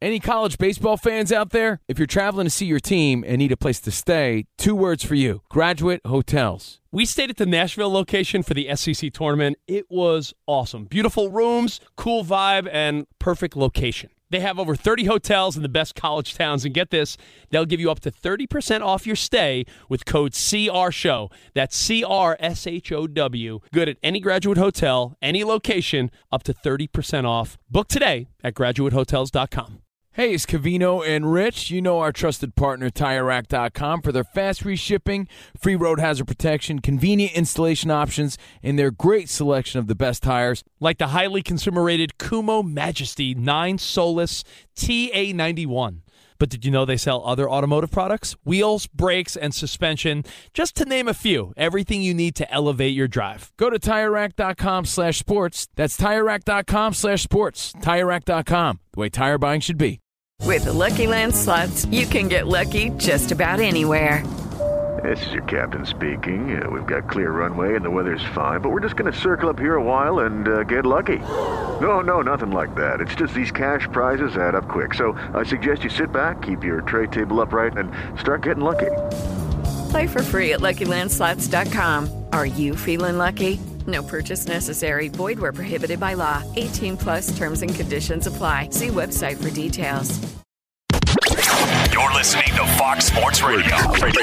Any college baseball fans out there? If you're traveling to see your team and need a place to stay, 2 words for you: Graduate Hotels. We stayed at the Nashville location for the SEC tournament. It was awesome. Beautiful rooms, cool vibe, and perfect location. They have over 30 hotels in the best college towns, and get this, they'll give you up to 30% off your stay with code CRSHOW. That's CRSHOW. Good at any Graduate Hotel, any location, up to 30% off. Book today at graduatehotels.com. Hey, it's Covino and Rich. You know our trusted partner, TireRack.com, for their fast free shipping, free road hazard protection, convenient installation options, and their great selection of the best tires. Like the highly consumer-rated Kumo Majesty 9 Solus TA91. But did you know they sell other automotive products? Wheels, brakes, and suspension, just to name a few. Everything you need to elevate your drive. Go to TireRack.com/sports. That's TireRack.com/sports. TireRack.com, the way tire buying should be. With the Lucky Land Slots, you can get lucky just about anywhere. This is your captain speaking. We've got clear runway and the weather's fine, but we're just going to circle up here a while and get lucky. No, nothing like that. It's just these cash prizes add up quick. So I suggest you sit back, keep your tray table upright, and start getting lucky. Play for free at LuckyLandSlots.com. Are you feeling lucky? No purchase necessary. Void where prohibited by law. 18+ terms and conditions apply. See website for details. You're listening to Fox Sports Radio.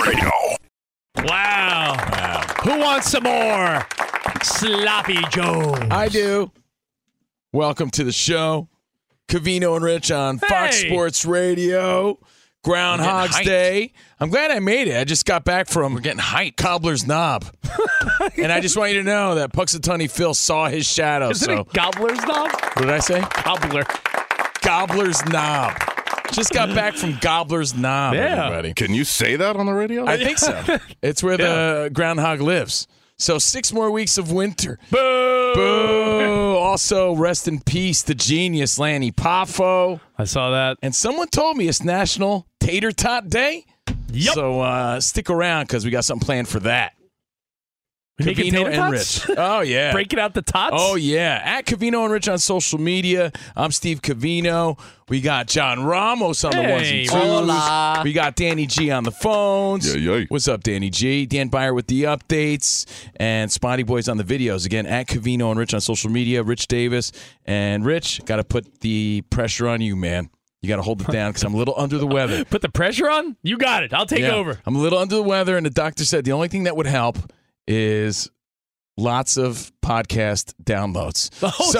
Wow. Who wants some more Sloppy Joe? I do. Welcome to the show. Covino and Rich on Fox Sports Radio. Groundhog's Day. I'm glad I made it. I just got back from Cobbler's Knob. And I just want you to know that Puxatawny Phil saw his shadow. Isn't it Gobbler's Knob? What did I say? Gobbler's Knob. Just got back from Gobbler's Knob, everybody. Can you say that on the radio? I think so. It's where the groundhog lives. So 6 more weeks of winter. Boo! Boo! Also, rest in peace, the genius Lanny Poffo. I saw that. And someone told me it's National Tater Tot Day. Yep. So stick around because we got something planned for that. Covino and Rich. Oh, yeah. Breaking out the tots? Oh, yeah. At Covino and Rich on social media. I'm Steve Covino. We got John Ramos on the ones and twos. Hola. We got Danny G on the phones. Yeah. What's up, Danny G? Dan Byer with the updates. And Spotty Boys on the videos. Again, at Covino and Rich on social media. Rich Davis. And Rich, got to put the pressure on you, man. You got to hold it down because I'm a little under the weather. Put the pressure on? You got it. I'll take over. I'm a little under the weather, and the doctor said the only thing that would help is lots of podcast downloads.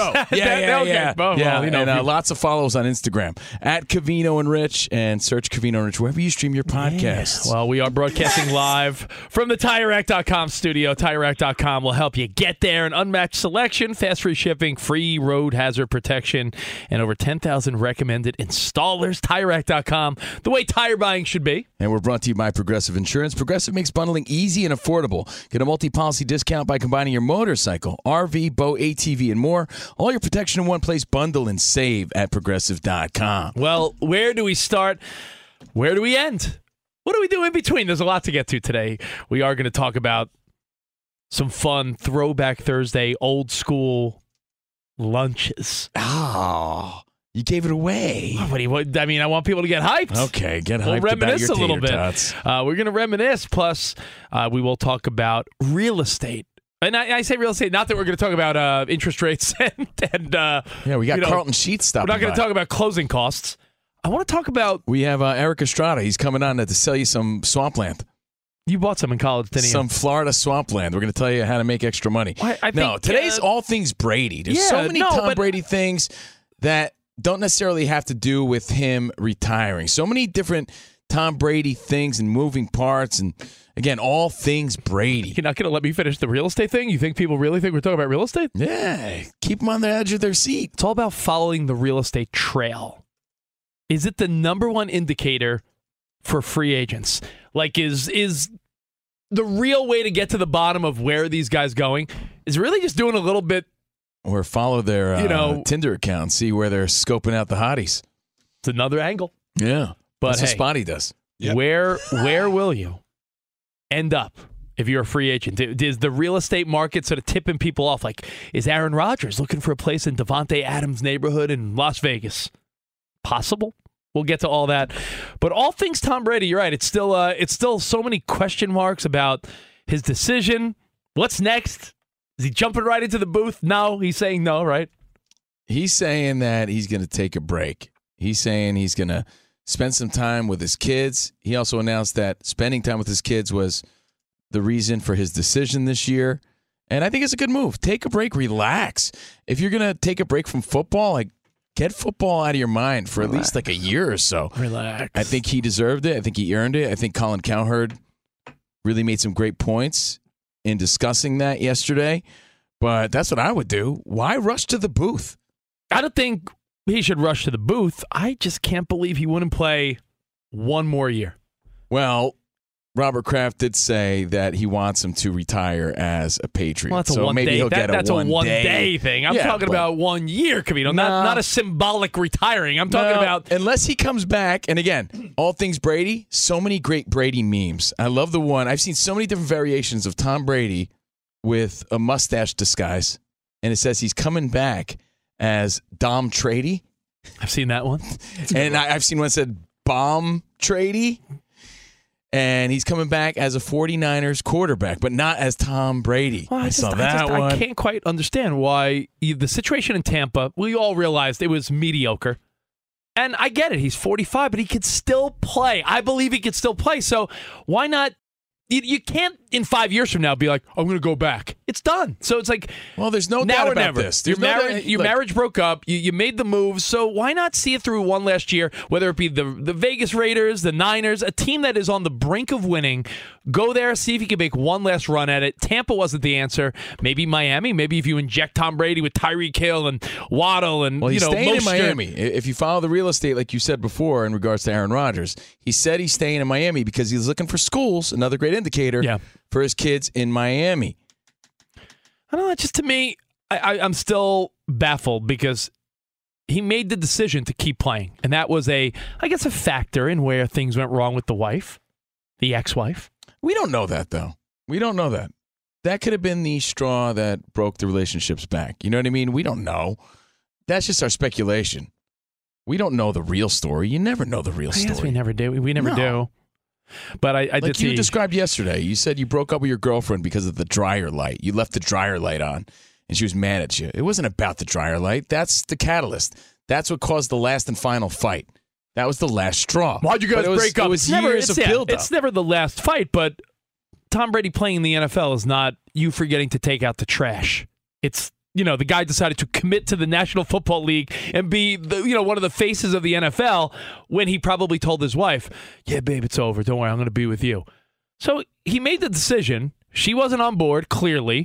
And lots of follows on Instagram at Covino and Rich, and search Covino and Rich wherever you stream your podcasts. Yeah. Well, we are broadcasting live from the TireRack.com studio. TireRack.com will help you get there. An unmatched selection, fast free shipping, free road hazard protection, and over 10,000 recommended installers. TireRack.com, the way tire buying should be. And we're brought to you by Progressive Insurance. Progressive makes bundling easy and affordable. Get a multi-policy discount by combining your motorcycle, RV, boat, ATV, and more. All your protection in one place. Bundle and save at Progressive.com. Well, where do we start? Where do we end? What do we do in between? There's a lot to get to today. We are going to talk about some fun Throwback Thursday, old school lunches. Oh, you gave it away. I want people to get hyped. Okay, get hyped. We'll reminisce about your a little bit. Tots. We're going to reminisce. Plus, we will talk about real estate. And I say real estate, not that we're going to talk about interest rates and we got Carlton Sheets stopping by. We're not going to talk about closing costs. I want to talk about... We have Eric Estrada. He's coming on to sell you some swampland. You bought some in college, didn't you? Some Florida swampland. We're going to tell you how to make extra money. I think, today's all things Brady. There's so many Tom Brady things that don't necessarily have to do with him retiring. So many different Tom Brady things and moving parts, and again, all things Brady. You're not going to let me finish the real estate thing? You think people really think we're talking about real estate? Yeah, keep them on the edge of their seat. It's all about following the real estate trail. Is it the number one indicator for free agents? Like, is the real way to get to the bottom of where are these guys going is really just doing a little bit, or follow their Tinder account, see where they're scoping out the hotties. It's another angle. Yeah, but that's what Spotty does. Yep. Where will you end up if you're a free agent? Is the real estate market sort of tipping people off? Like, is Aaron Rodgers looking for a place in Devontae Adams' neighborhood in Las Vegas? Possible? We'll get to all that. But all things Tom Brady, you're right. It's still so many question marks about his decision. What's next? Is he jumping right into the booth? No, he's saying no, right? He's saying that he's going to take a break. He's saying he's going to spend some time with his kids. He also announced that spending time with his kids was the reason for his decision this year. And I think it's a good move. Take a break, relax. If you're going to take a break from football, like, get football out of your mind for at least like a year or so. Relax. I think he deserved it. I think he earned it. I think Colin Cowherd really made some great points in discussing that yesterday. But that's what I would do. Why rush to the booth? I don't think he should rush to the booth. I just can't believe he wouldn't play one more year. Well, Robert Kraft did say that he wants him to retire as a Patriot. Well, that's so a one maybe day. he'll get That's a a one day thing. I'm talking about 1 year, Covino. Not a symbolic retiring. I'm talking about unless he comes back. And again, all things Brady. So many great Brady memes. I love the one. I've seen so many different variations of Tom Brady with a mustache disguise, and it says he's coming back as Dom Trady. I've seen that one. And I've seen one that said Bomb Trady. And he's coming back as a 49ers quarterback, but not as Tom Brady. Well, I saw that one. I can't quite understand why the situation in Tampa, we all realized it was mediocre. And I get it. He's 45, but he could still play. I believe he could still play. So why not? You can't, in 5 years from now, be like, I'm going to go back. It's done. So it's like, well, there's no now doubt or about never. this. Your marriage broke up. You made the move. So why not see it through one last year, whether it be the Vegas Raiders, the Niners, a team that is on the brink of winning. Go there, see if you can make one last run at it. Tampa wasn't the answer. Maybe Miami. Maybe if you inject Tom Brady with Tyreek Hill and Waddle and, he's staying in Mostert. Miami. If you follow the real estate, like you said before, in regards to Aaron Rodgers, he said he's staying in Miami because he's looking for schools, another great indicator for his kids in Miami. I don't know. Just to me, I'm still baffled because he made the decision to keep playing. And that was a factor in where things went wrong with the wife, the ex-wife. We don't know that, though. We don't know that. That could have been the straw that broke the relationship's back. You know what I mean? We don't know. That's just our speculation. We don't know the real story. You never know the real story. Yes, we never do. We never do. But I did see. Like you described yesterday. You said you broke up with your girlfriend because of the dryer light. You left the dryer light on, and she was mad at you. It wasn't about the dryer light. That's the catalyst. That's what caused the last and final fight. That was the last straw. Why'd you guys break up? It was years of build-up. It's never the last fight, but Tom Brady playing in the NFL is not you forgetting to take out the trash. It's, the guy decided to commit to the National Football League and be one of the faces of the NFL when he probably told his wife, yeah, babe, it's over. Don't worry, I'm going to be with you. So he made the decision. She wasn't on board, clearly.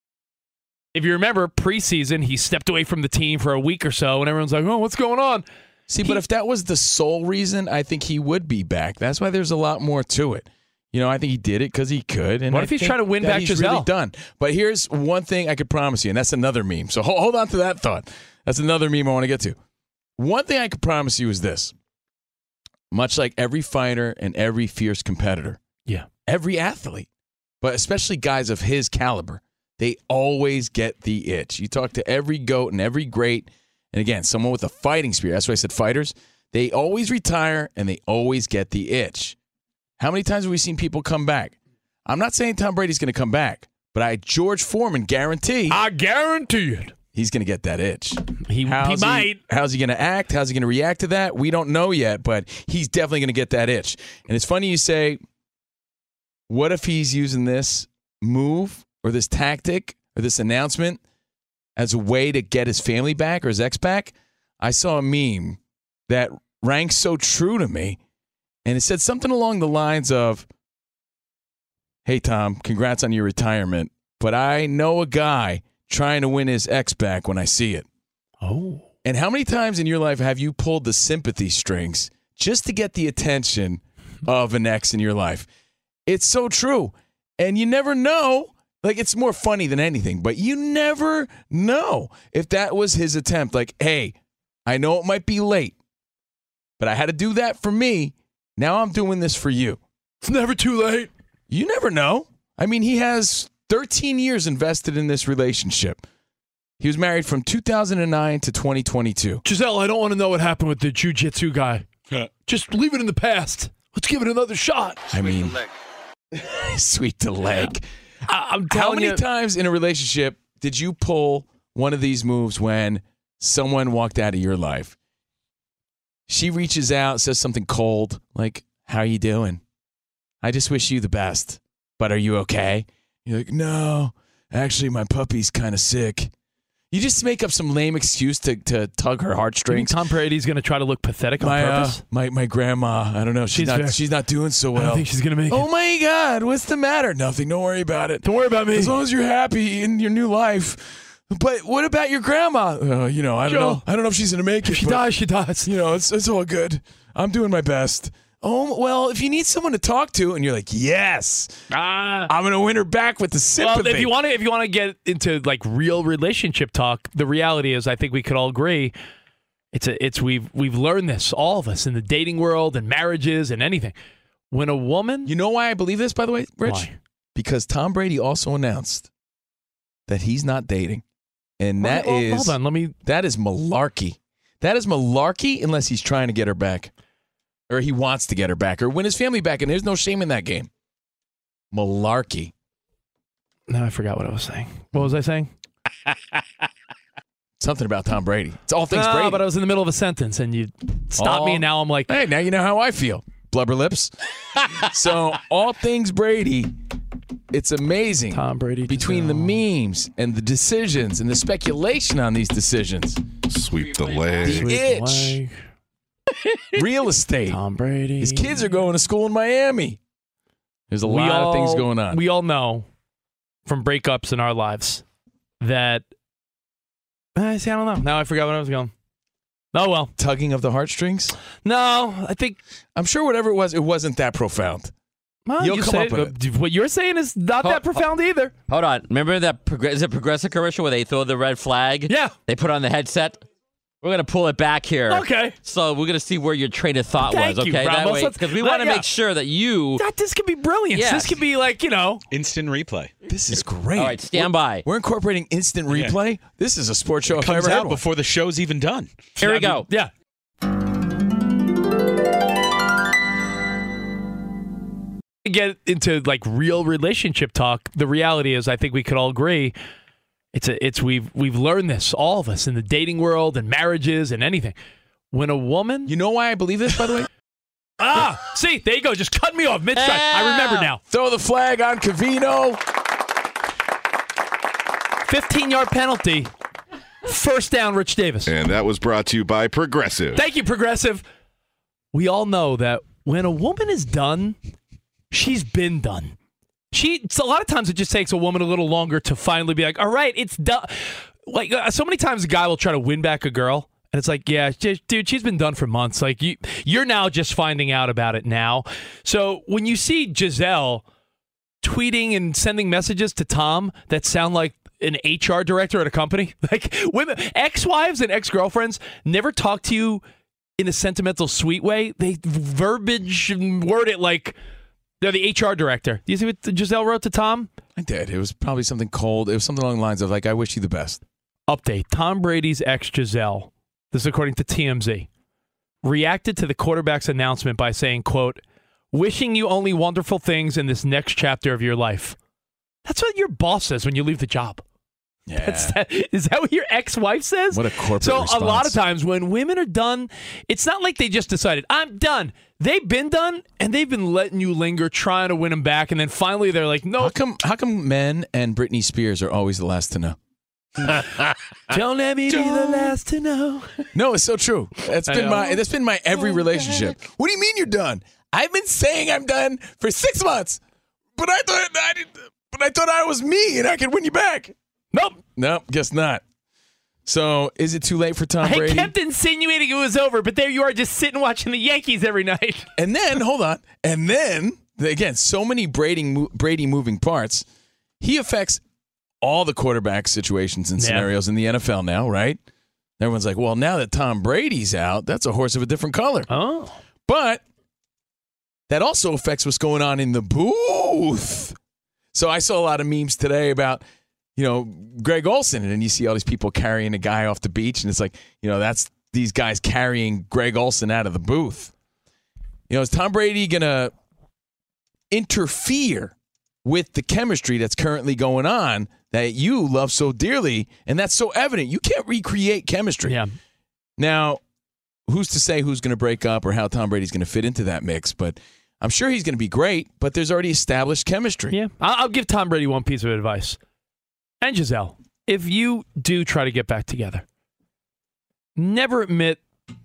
If you remember, preseason, he stepped away from the team for a week or so, and everyone's like, oh, what's going on? See, but if that was the sole reason, I think he would be back. That's why there's a lot more to it. I think he did it because he could. And what if he's trying to win back he's Giselle? Really done. But here's one thing I could promise you, and that's another meme. So hold on to that thought. That's another meme I want to get to. One thing I could promise you is this. Much like every fighter and every fierce competitor, every athlete, but especially guys of his caliber, they always get the itch. You talk to every GOAT and every great, and again, someone with a fighting spirit. That's why I said fighters. They always retire, and they always get the itch. How many times have we seen people come back? I'm not saying Tom Brady's going to come back, but George Foreman guarantee. I guarantee it. He's going to get that itch. He might. How's he going to act? How's he going to react to that? We don't know yet, but he's definitely going to get that itch. And it's funny you say, what if he's using this move or this tactic or this announcement as a way to get his family back or his ex back? I saw a meme that rang so true to me, and it said something along the lines of, hey, Tom, congrats on your retirement, but I know a guy trying to win his ex back when I see it. Oh. And how many times in your life have you pulled the sympathy strings just to get the attention of an ex in your life? It's so true. And you never know. Like, it's more funny than anything, but you never know if that was his attempt. Like, hey, I know it might be late, but I had to do that for me. Now I'm doing this for you. It's never too late. You never know. I mean, he has 13 years invested in this relationship. He was married from 2009 to 2022. Giselle, I don't want to know what happened with the jiu-jitsu guy. just leave it in the past. Let's give it another shot. I mean, sweep the leg. I'm How telling many you. times in a relationship did you pull one of these moves when someone walked out of your life? She reaches out, says something cold, like, how you doing? I just wish you the best, but are you okay? You're like, no, actually my puppy's kind of sick. You just make up some lame excuse to tug her Do you think heartstrings. Tom Brady's going to try to look pathetic on purpose? My grandma, I don't know, she's not doing so well. I don't think she's going to make Oh it. my God, what's the matter? Nothing, don't worry about it. Don't worry about me. As long as you're happy in your new life. But what about your grandma? I don't know. I don't know if she's going to make it. If she but, dies, she dies. it's all good. I'm doing my best. Oh, well, if you need someone to talk to, and you're like, yes, I'm going to win her back with the sympathy. Well, if you want to get into like real relationship talk, the reality is, I think we could all agree, we've learned this, all of us, in the dating world and marriages and anything. When a woman, You know why I believe this, by the way, Rich? Why? Because Tom Brady also announced that he's not dating. And that is hold on, that is malarkey. That is malarkey unless he's trying to get her back. Or he wants to get her back. Or win his family back. And there's no shame in that game. Malarkey. No, I forgot what I was saying. What was I saying? Something about Tom Brady. It's all things Brady. But I was in the middle of a sentence and you stopped me, and now I'm like, Hey, now you know how I feel. Blubber lips. So all things Brady. It's amazing. Tom Brady. Between the memes and the decisions and the speculation on these decisions. Sweep the leg. The itch. Real estate. Tom Brady. His kids are going to school in Miami. There's a lot of things going on. We all know from breakups in our lives that I don't know. Now I forgot what I was going. Oh, well. Tugging of the heartstrings? No, I think. I'm sure whatever it wasn't that profound. Well, You'll you come say up with it. What you're saying is not that profound either. Hold on. Remember that is it Progressive commercial where they throw the red flag? Yeah. They put on the headset. We're going to pull it back here. Okay. So we're going to see where your train of thought Thank was, you, okay? Ramos. Because we want to make sure that you... This could be brilliant. Yes. This could be like, Instant replay. This is great. All right, stand by. We're incorporating instant replay. This is a sports show if I Comes ever had out one. before the show's even done. Here we go. Yeah. Get into like real relationship talk. The reality is, I think we could all agree, we've learned this, all of us, in the dating world and marriages and anything. When a woman, You know why I believe this, by the way? see, there you go, just cut me off mid-strike. I remember now. Throw the flag on Covino. 15-yard penalty. First down, Rich Davis. And that was brought to you by Progressive. Thank you, Progressive. We all know that when a woman is done, she's been done. A lot of times it just takes a woman a little longer to finally be like, all right, it's done. Like so many times a guy will try to win back a girl, and it's like, yeah, dude, she's been done for months. Like you're now just finding out about it now. So when you see Giselle tweeting and sending messages to Tom that sound like an HR director at a company, like women, ex-wives and ex-girlfriends never talk to you in a sentimental, sweet way. They verbiage and word it like they're the HR director. Do you see what Giselle wrote to Tom? I did. It was probably something cold. It was something along the lines of like, I wish you the best. Update. Tom Brady's ex Giselle, this is according to TMZ, reacted to the quarterback's announcement by saying, quote, wishing you only wonderful things in this next chapter of your life. That's what your boss says when you leave the job. Yeah. Is that what your ex-wife says? What a corporate So response. a lot of times when women are done, it's not like they just decided, I'm done. They've been done, and they've been letting you linger, trying to win them back, and then finally they're like, no. How come men and Britney Spears are always the last to know? Don't let me be the last to know. No, it's so true. That's been my every relationship. What do you mean you're done? I've been saying I'm done for 6 months, but I thought I was me and I could win you back. Nope, guess not. So, is it too late for Tom Brady? I kept insinuating it was over, but there you are just sitting watching the Yankees every night. And then, hold on. And then, again, so many Brady moving parts. He affects all the quarterback situations and scenarios in the NFL now, right? Everyone's like, well, now that Tom Brady's out, that's a horse of a different color. Oh. But that also affects what's going on in the booth. So I saw a lot of memes today about, Greg Olsen, and then you see all these people carrying a guy off the beach, and it's like, that's these guys carrying Greg Olsen out of the booth. Is Tom Brady going to interfere with the chemistry that's currently going on that you love so dearly? And that's so evident. You can't recreate chemistry. Yeah. Now, who's to say who's going to break up or how Tom Brady's going to fit into that mix? But I'm sure he's going to be great, but there's already established chemistry. Yeah. I'll give Tom Brady one piece of advice. And Giselle, if you do try to get back together, never admit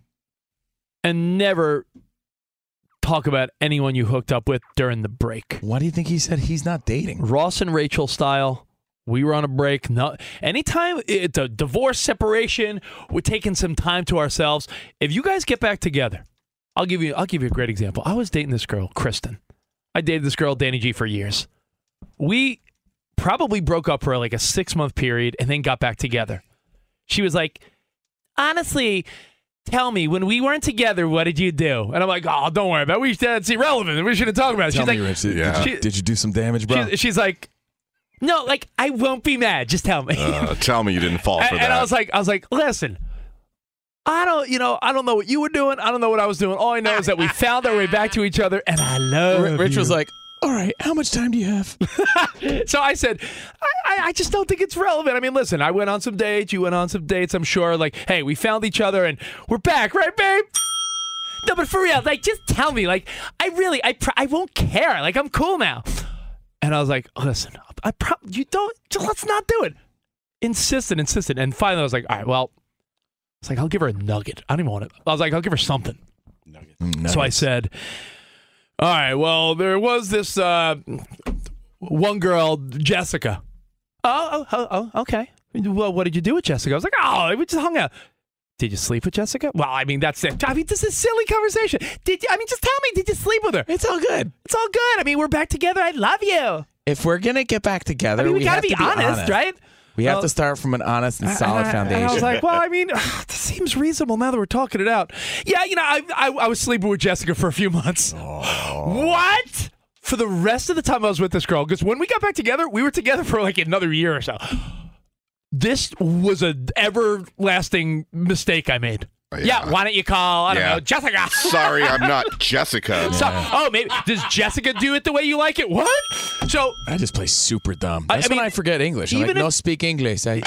and never talk about anyone you hooked up with during the break. Why do you think he said he's not dating? Ross and Rachel style. We were on a break. No, anytime it's a divorce, separation, we're taking some time to ourselves. If you guys get back together, I'll give you a great example. I was dating this girl, Kristen. I dated this girl, Danny G, for years. We probably broke up for like a 6-month period and then got back together. She was like, honestly, tell me, when we weren't together, what did you do? And I'm like, oh, don't worry about it. It's irrelevant. We shouldn't talk about it. Tell She's me, like, Rich, did you do some damage, bro? She's like, no, like, I won't be mad. Just tell me. Tell me you didn't fall for that. And I was like, listen, I don't know what you were doing. I don't know what I was doing. All I know is that we found our way back to each other, and I love Rich you. was like, all right, how much time do you have? So I said, I just don't think it's relevant. I mean, listen, I went on some dates. You went on some dates, I'm sure. Like, hey, we found each other, and we're back, right, babe? No, but for real, like, just tell me. Like, I won't care. Like, I'm cool now. And I was like, listen, let's not do it. Insisted. And finally I was like, all right, well, it's like, I'll give her a nugget. I don't even want it. I was like, I'll give her something. Nuggets. So I said, all right, well, there was this one girl, Jessica. Oh, okay. Well, what did you do with Jessica? I was like, oh, we just hung out. Did you sleep with Jessica? Well, I mean, that's it. I mean, this is a silly conversation. Just tell me, did you sleep with her? It's all good. It's all good. I mean, we're back together. I love you. If we're going to get back together, we got to be honest, right? We have to start from an honest and solid foundation. And I was like, well, I mean, this seems reasonable now that we're talking it out. Yeah, I was sleeping with Jessica for a few months. Oh. What? For the rest of the time I was with this girl, because when we got back together, we were together for like another year or so. This was an everlasting mistake I made. Yeah, why don't you call, I don't know, Jessica? Sorry, I'm not Jessica. Maybe. Does Jessica do it the way you like it? What? So I just play super dumb. That's when I forget English. I'm like, no, speak English. I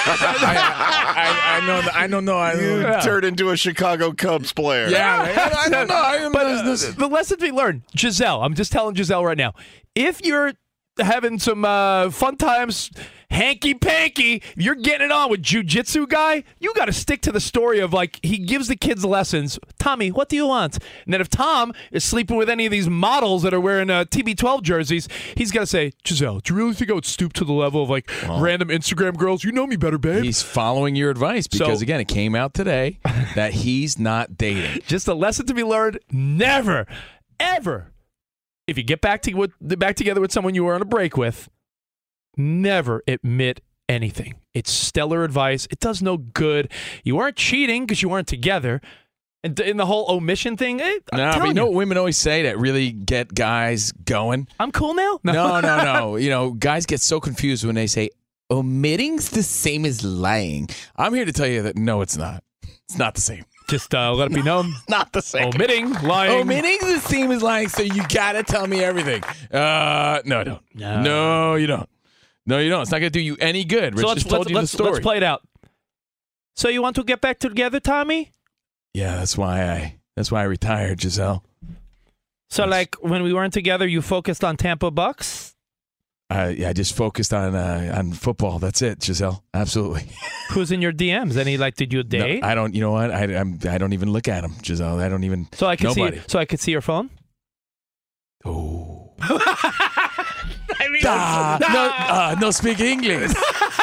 don't know. You turned into a Chicago Cubs player. Yeah, I don't know. But the lesson we learned, Giselle, I'm just telling Giselle right now, if you're having some fun times, hanky-panky, you're getting it on with jiu-jitsu guy, you got to stick to the story of, like, he gives the kids lessons. Tommy, what do you want? And then if Tom is sleeping with any of these models that are wearing TB12 jerseys, he's got to say, Giselle, do you really think I would stoop to the level of, like, random Instagram girls? You know me better, babe. He's following your advice because, again, it came out today that he's not dating. Just a lesson to be learned. Never, ever, if you get back together with someone you were on a break with, never admit anything. It's stellar advice. It does no good. You weren't cheating because you weren't together. And in the whole omission thing, but you know what women always say that really get guys going? I'm cool now? No. Guys get so confused when they say omitting's the same as lying. I'm here to tell you that no, it's not. It's not the same. Just let it be known. Not the same. Omitting, lying. Omitting's the same as lying, so you got to tell me everything. No, I don't. No, you don't. No, you don't. It's not going to do you any good. Rich just told you the story. Let's play it out. So you want to get back together, Tommy? Yeah, that's why I retired, Giselle. So, like, when we weren't together, you focused on Tampa Bucks? I just focused on football. That's it, Giselle. Absolutely. Who's in your DMs? Did you date? No, I don't. You know what? I don't even look at them, Giselle. I don't even. So I could see. So I could see your phone. Oh. No speak English.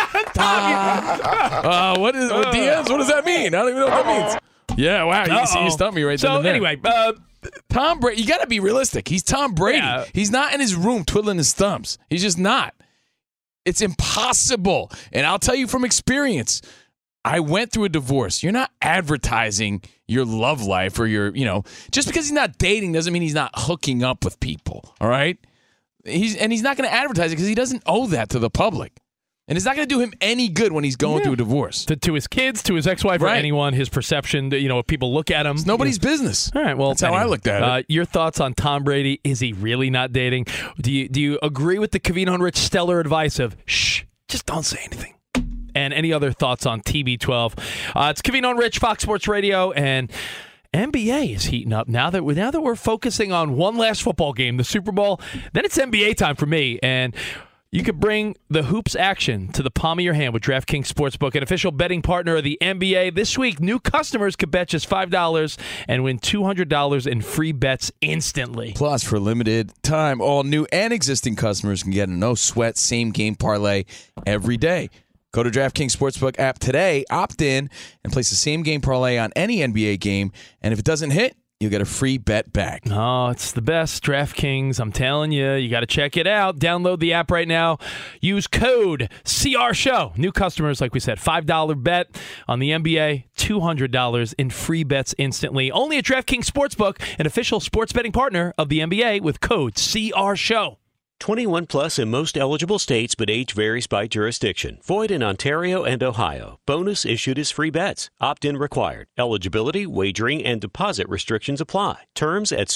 What DMs? What does that mean? I don't even know what that means. Yeah, wow. You stumped me right there. So anyway, Tom Brady, you got to be realistic. He's Tom Brady. Yeah. He's not in his room twiddling his thumbs. He's just not. It's impossible. And I'll tell you from experience, I went through a divorce. You're not advertising your love life or your, just because he's not dating doesn't mean he's not hooking up with people. All right? He's not going to advertise it because he doesn't owe that to the public. And it's not going to do him any good when he's going through a divorce. To his kids, to his ex-wife, or anyone, his perception, if people look at him. It's nobody's business. All right, well, that's how I looked at it. Your thoughts on Tom Brady? Is he really not dating? Do you agree with the Covino and Rich stellar advice of, shh, just don't say anything? And any other thoughts on TB12? It's Covino and Rich, Fox Sports Radio, and NBA is heating up now that we're focusing on one last football game, the Super Bowl. Then it's NBA time for me, and you could bring the hoops action to the palm of your hand with DraftKings Sportsbook, an official betting partner of the NBA. This week, new customers could bet just $5 and win $200 in free bets instantly. Plus, for a limited time, all new and existing customers can get a no-sweat same-game parlay every day. Go to DraftKings Sportsbook app today, opt in, and place the same-game parlay on any NBA game. And if it doesn't hit, you'll get a free bet back. Oh, it's the best, DraftKings. I'm telling you, you got to check it out. Download the app right now. Use code CRSHOW. New customers, like we said, $5 bet on the NBA, $200 in free bets instantly. Only at DraftKings Sportsbook, an official sports betting partner of the NBA with code CRSHOW. 21 plus in most eligible states, but age varies by jurisdiction. Void in Ontario and Ohio. Bonus issued as free bets. Opt-in required. Eligibility, wagering, and deposit restrictions apply. Terms at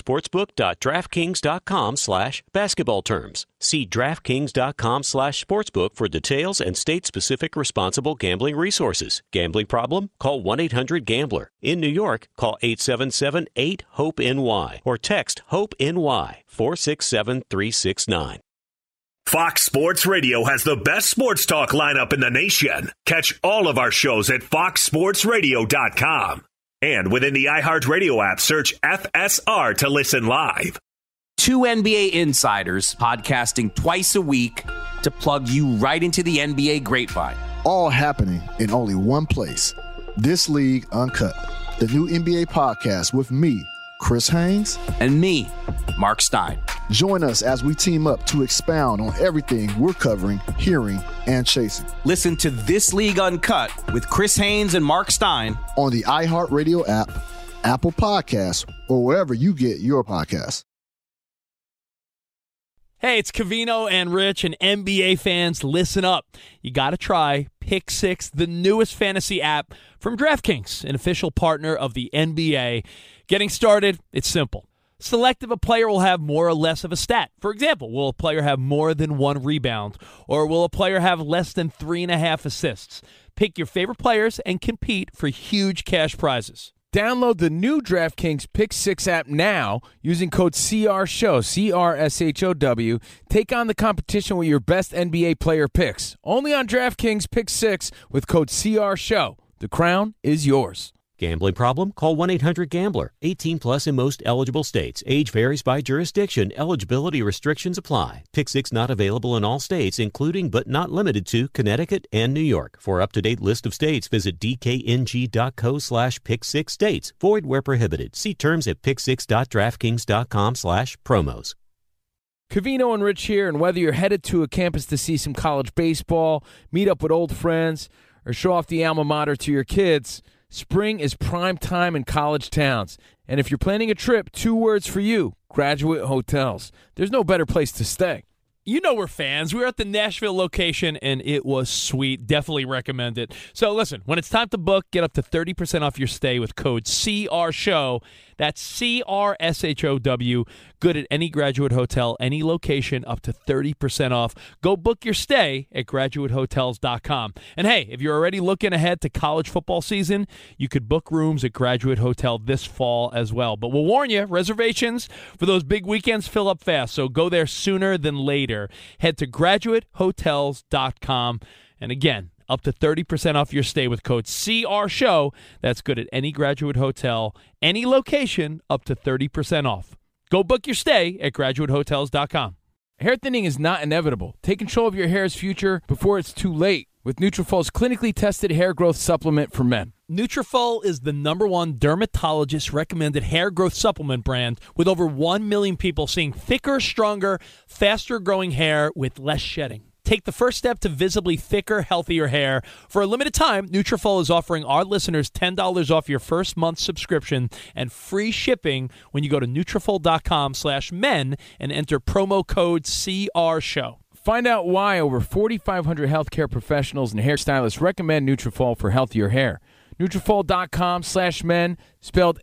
sportsbook.draftkings.com/basketball terms. See draftkings.com/sportsbook for details and state-specific responsible gambling resources. Gambling problem? Call 1-800-GAMBLER. In New York, call 877-8-HOPE-NY or text HOPE-NY 467-369. Fox Sports Radio has the best sports talk lineup in the nation. Catch all of our shows at foxsportsradio.com. And within the iHeartRadio app, search FSR to listen live. Two NBA insiders podcasting twice a week to plug you right into the NBA grapevine. All happening in only one place. This League Uncut, the new NBA podcast with me, Chris Haynes, and me, Mark Stein. Join us as we team up to expound on everything we're covering, hearing, and chasing. Listen to This League Uncut with Chris Haynes and Mark Stein on the iHeartRadio app, Apple Podcasts, or wherever you get your podcasts. Hey, it's Covino and Rich, and NBA fans, listen up. You got to try Pick Six, the newest fantasy app from DraftKings, an official partner of the NBA. Getting started, it's simple. Select if a player will have more or less of a stat. For example, will a player have more than one rebound, or will a player have less than 3.5 assists? Pick your favorite players and compete for huge cash prizes. Download the new DraftKings Pick 6 app now using code CRSHOW, CRSHOW. Take on the competition with your best NBA player picks. Only on DraftKings Pick 6 with code CRSHOW. The crown is yours. Gambling problem? Call 1-800-GAMBLER. 18 plus in most eligible states. Age varies by jurisdiction. Eligibility restrictions apply. Pick 6 not available in all states, including but not limited to Connecticut and New York. For up-to-date list of states, visit dkng.co/pick6states. Void where prohibited. See terms at pick6.draftkings.com/promos. Covino and Rich here, and whether you're headed to a campus to see some college baseball, meet up with old friends, or show off the alma mater to your kids, spring is prime time in college towns. And if you're planning a trip, 2 words for you: Graduate Hotels. There's no better place to stay. You know we're fans. We were at the Nashville location, and it was sweet. Definitely recommend it. So listen, when it's time to book, get up to 30% off your stay with code CRSHOW. That's CRSHOW. Good at any Graduate Hotel, any location, up to 30% off. Go book your stay at graduatehotels.com. And hey, if you're already looking ahead to college football season, you could book rooms at Graduate Hotel this fall as well. But we'll warn you, reservations for those big weekends fill up fast, so go there sooner than later. Head to graduatehotels.com. And again, up to 30% off your stay with code CRSHOW. That's good at any Graduate Hotel, any location, up to 30% off. Go book your stay at graduatehotels.com. Hair thinning is not inevitable. Take control of your hair's future before it's too late with Nutrafol's clinically tested hair growth supplement for men. Nutrafol is the #1 dermatologist-recommended hair growth supplement brand with over 1 million people seeing thicker, stronger, faster-growing hair with less shedding. Take the first step to visibly thicker, healthier hair. For a limited time, Nutrafol is offering our listeners $10 off your first month subscription and free shipping when you go to Nutrafol.com/men and enter promo code CRSHOW. Find out why over 4,500 healthcare professionals and hairstylists recommend Nutrafol for healthier hair. Nutrafol.com/men, spelled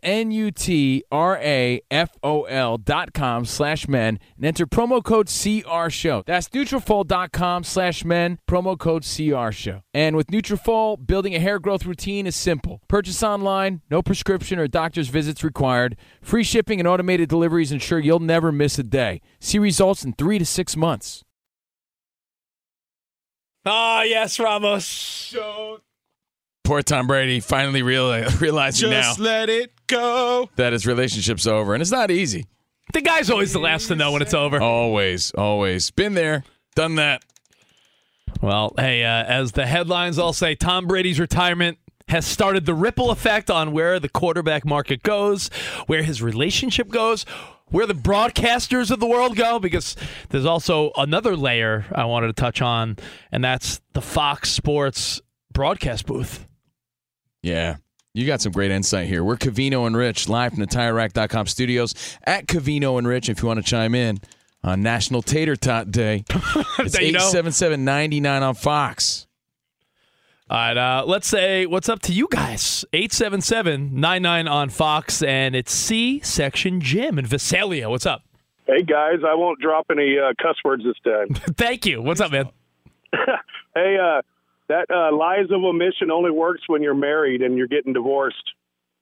Nutrafol.com/men, and enter promo code CRSHOW. That's Nutrafol.com/men, promo code CRSHOW. And with Nutrafol, building a hair growth routine is simple. Purchase online, no prescription or doctor's visits required. Free shipping and automated deliveries ensure you'll never miss a day. See results in 3 to 6 months. Ah, yes, Ramos. Poor Tom Brady finally realizing Just now let it go. that his relationship's over. And it's not easy. The guy's always the last to know when it's over. Always. Been there, done that. Well, hey, as the headlines all say, Tom Brady's retirement has started the ripple effect on where the quarterback market goes, where his relationship goes, where the broadcasters of the world go, because there's also another layer I wanted to touch on, and that's the Fox Sports broadcast booth. Yeah, you got some great insight here. We're Covino and Rich, live from the TireRack.com studios at Covino and Rich, if you want to chime in on National Tater Tot Day. It's 877-99 on Fox. All right, let's say what's up to you guys. 877-99 on Fox, and it's C-Section Jim in Visalia. What's up? Hey, guys, I won't drop any cuss words this time. Thank you. What's up, man? Hey, that lies of omission only works when you're married and you're getting divorced.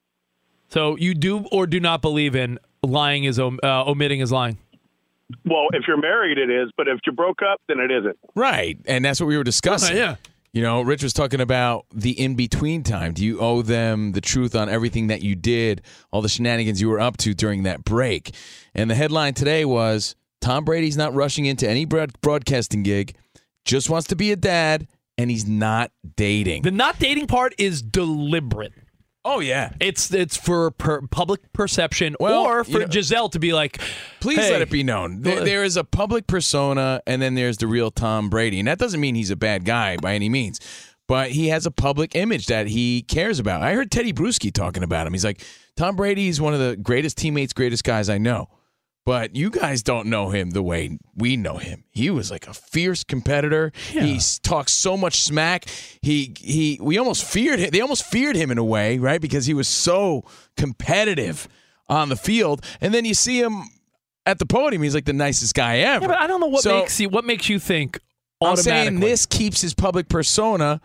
So you do or do not believe in lying is omitting is lying? Well, if you're married, it is. But if you broke up, then it isn't. Right, and that's what we were discussing. Yeah. You know, Rich was talking about the in-between time. Do you owe them the truth on everything that you did, all the shenanigans you were up to during that break? And the headline today was, Tom Brady's not rushing into any broadcasting gig, just wants to be a dad, and he's not dating. The not dating part is deliberate. Oh, yeah. It's for public perception, or for Giselle to be like, please hey, let it be known. There is a public persona, and then there's the real Tom Brady. And that doesn't mean he's a bad guy by any means. But he has a public image that he cares about. I heard Teddy Bruschi talking about him. He's like, Tom Brady is one of the greatest teammates, greatest guys I know. But you guys don't know him the way we know him. He was like a fierce competitor. Yeah. He talks so much smack. We almost feared him. They almost feared him in a way, right? Because he was so competitive on the field. And then you see him at the podium. He's like the nicest guy ever. Yeah, but I don't know what makes you think I'm automatically. saying this keeps his public persona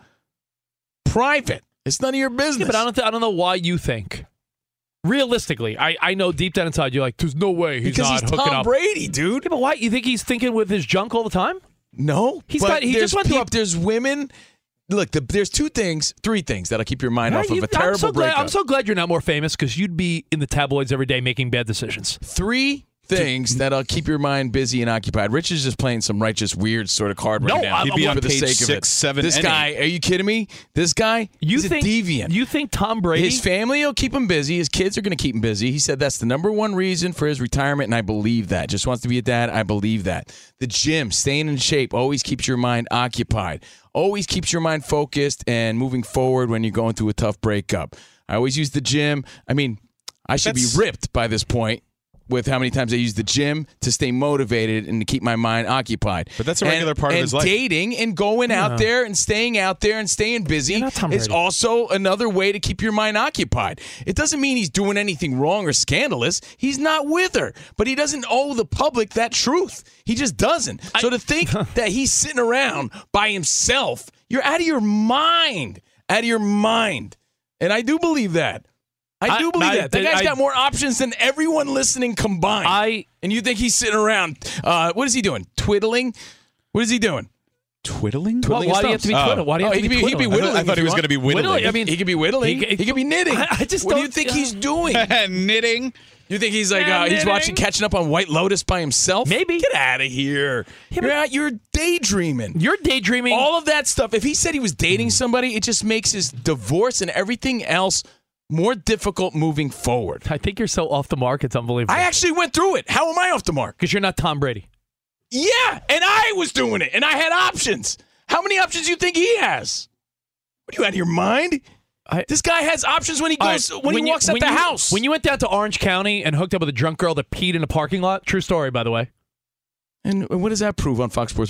private. It's none of your business. Yeah, but I don't know why you think. Realistically, I know deep down inside you're like, there's no way he's because not he's hooking Tom up. Brady, dude. Yeah, but why? You think he's thinking with his junk all the time? No. He just went through there's women. Look, there's three things that'll keep your mind off of a terrible breakup. I'm so glad you're not more famous because you'd be in the tabloids every day making bad decisions. 3 things that'll keep your mind busy and occupied. Rich is just playing some righteous, weird sort of card right now. He'd be on for the page sake 6, of it. 7, This and guy, 8. are you kidding me? This guy, he's a deviant. You think Tom Brady? His family will keep him busy. His kids are going to keep him busy. He said that's the number one reason for his retirement, and I believe that. Just wants to be a dad. I believe that. The gym, staying in shape, always keeps your mind occupied. Always keeps your mind focused and moving forward when you're going through a tough breakup. I always use the gym. I mean, I should be ripped by this point with how many times I use the gym to stay motivated and to keep my mind occupied. But that's a regular part of his life. And dating and going out there and staying busy is also another way to keep your mind occupied. It doesn't mean he's doing anything wrong or scandalous. He's not with her. But he doesn't owe the public that truth. He just doesn't. So to think that he's sitting around by himself, you're out of your mind. Out of your mind. And I do believe that. I do believe that. That guy's got more options than everyone listening combined. And you think he's sitting around, what is he doing? Twiddling? What is he doing? Twiddling? Why do you have to be twiddling? Why do you have to be twiddling? He could be whittling. I thought he was going to be whittling. I mean, he could be whittling. He could be knitting. I just what do you think he's doing? Knitting? You think he's like he's catching up on White Lotus by himself? Maybe. Get out of here. You're daydreaming. You're daydreaming. All of that stuff. If he said he was dating somebody, it just makes his divorce and everything else more difficult moving forward. I think you're so off the mark. It's unbelievable. I actually went through it. How am I off the mark? Because you're not Tom Brady. Yeah, and I was doing it, and I had options. How many options do you think he has? What are you out of your mind? This guy has options when he goes when he walks out the house. When you went down to Orange County and hooked up with a drunk girl that peed in a parking lot, true story, by the way. And what does that prove on Fox Sports Radio?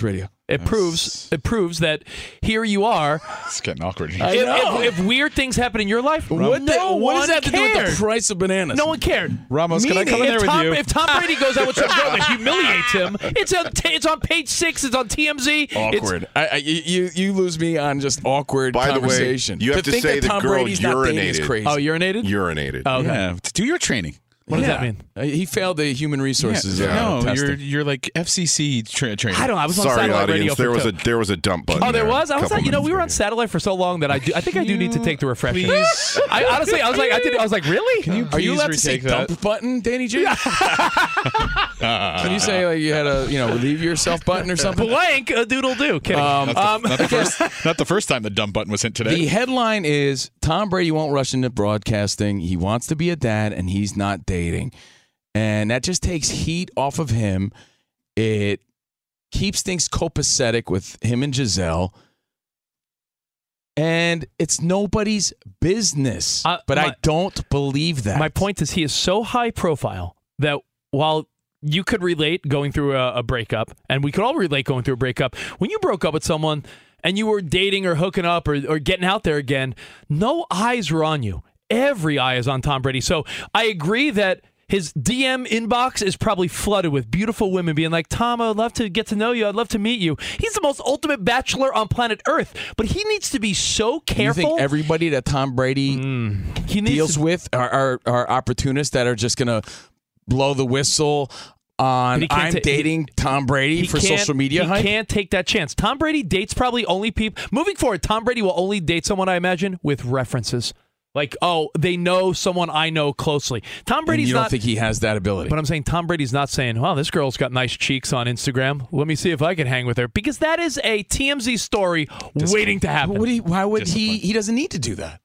It proves that here you are. It's getting awkward. If weird things happen in your life, what does that have to do with the price of bananas? No one cared. Ramos, can I come in there with you? If Tom Brady goes out with some girl that humiliates him, it's on page 6. It's on TMZ. Awkward. You lose me on just awkward conversation. By the way, you have to say the Tom girl Brady's not dating is urinated. crazy. Oh, urinated? Urinated. Oh, okay. Yeah, do your training. What does that mean? He failed the human resources. No, testing. you're like FCC training. I don't know. I was on Sorry, satellite audience. radio. There was a dump button. Oh, there there was. I was a like, couple we were on minutes satellite for so long that I think I do need to take the refresher. Please. I honestly, I was like, really? Can you Are you please allowed to say retake that? dump button, Danny G? Can you say like you had a relieve yourself button or something? Blank a doodle do. Kidding. Not the first time the dump button was hit today. The headline is Tom Brady won't rush into broadcasting. He wants to be a dad, and he's not dating. And that just takes heat off of him. It keeps things copacetic with him and Giselle. And it's nobody's business. But I don't believe that. My point is he is so high profile that while you could relate going through a breakup, and we could all relate going through a breakup, when you broke up with someone and you were dating or hooking up or getting out there again, no eyes were on you. Every eye is on Tom Brady. So I agree that his DM inbox is probably flooded with beautiful women being like, Tom, I'd love to get to know you. I'd love to meet you. He's the most ultimate bachelor on planet Earth, but he needs to be so careful. You think everybody that Tom Brady deals with are opportunists that are just going to blow the whistle on I'm dating Tom Brady for social media hype? He can't take that chance. Tom Brady dates probably only people. Moving forward, Tom Brady will only date someone, I imagine, with references. Like, oh, they know someone I know closely. Tom Brady's and you not. don't think he has that ability? But I'm saying Tom Brady's not saying, "Wow, this girl's got nice cheeks on Instagram. Let me see if I can hang with her," because that is a TMZ story waiting to happen. Why would he? He doesn't need to do that.